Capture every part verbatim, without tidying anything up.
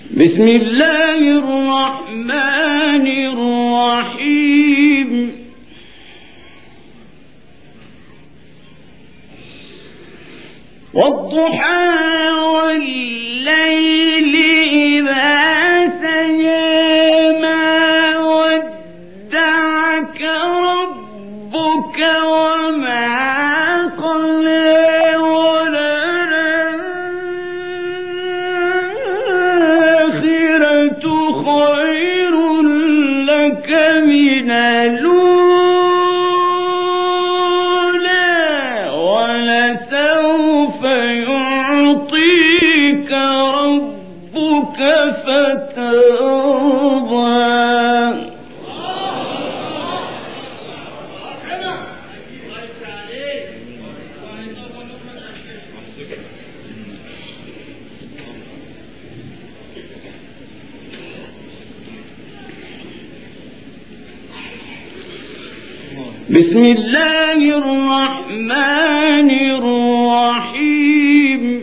بسم الله الرحمن الرحيم والضحى والليل إذا سجى ما ودعك ربك وما قلى وللآخرة خير لك من الأولى ولسوف يعطيك ربك فترضى. بسم الله الرحمن الرحيم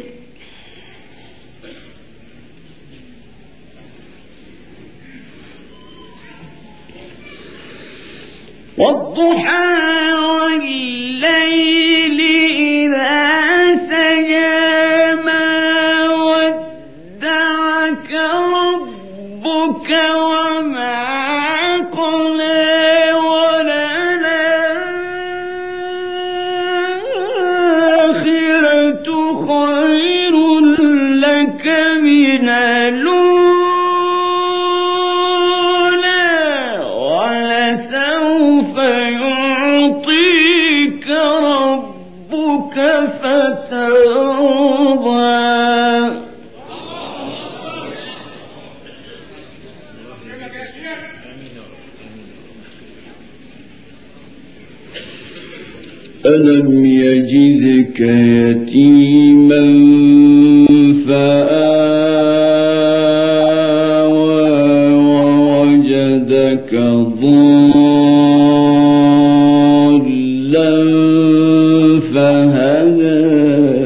والضحى والليل إذا سجى ما ودعك ربك وما قلى خير لك من الأولى ولسوف يعطيك ربك فترضى. ألم يجدك يتيما فآوى ووجدك ضالا فهدى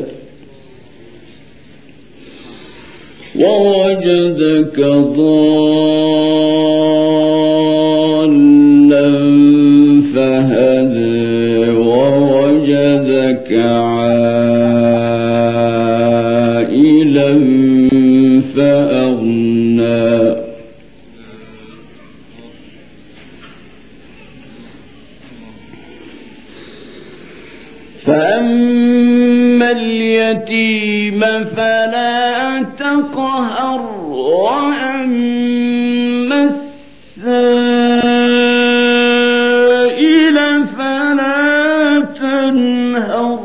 ووجدك ضالا فهدى ووجدك عائلا فأغنى فأما اليتيم فلا تقهر وأما السائل فلا تنهر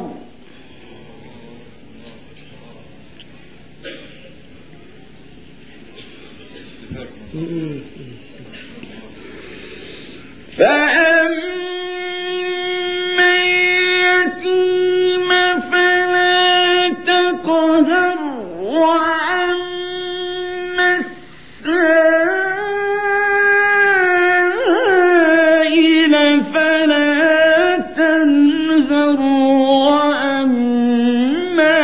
فأما اليتيم فلا تقهر وأما السائل فلا تنهر وأما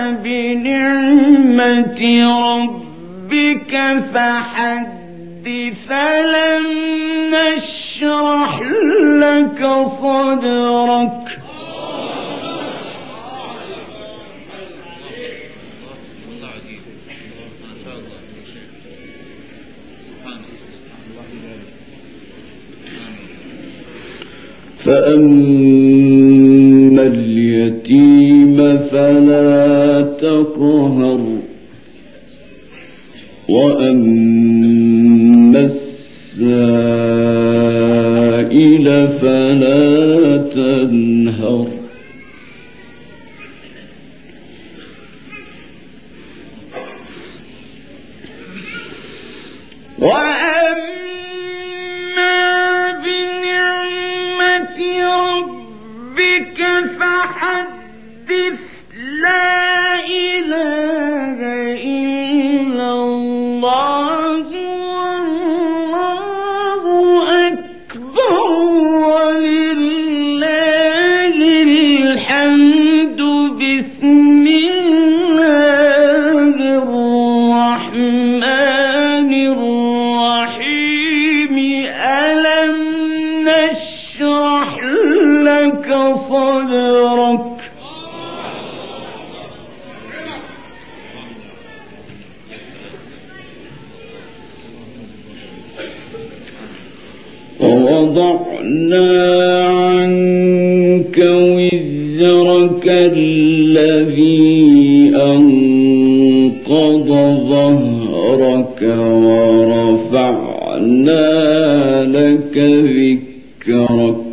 بنعمة ربك فحدث ألم نشرح لك صدرك فأما اليتيم فلا تقهر وأما السائل فلا تنهر وأما بنعمة ربك فحدث لا إله إلا الله والله أكبر ولله الحمد. بسم الله الرحمن وَوَضَعْنَا عَنكَ وِزْرَكَ الَّذِي أَنقَضَ ظَهْرَكَ وَرَفَعْنَا لَكَ ذِكْرَكَ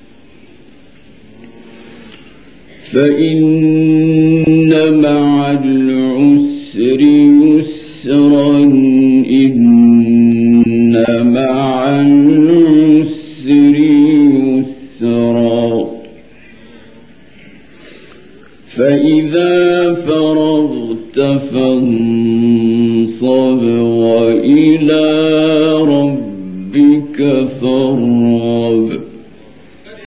فَإِنَّ مَعَ الْعُسْرِ يُسْرًا إِنَّ مَعَ الْعُسْرِ يُسْرًا فَإِذَا فَرَغْتَ فَانصَبْ وَإِلَى رَبِّكَ فَارْغَب.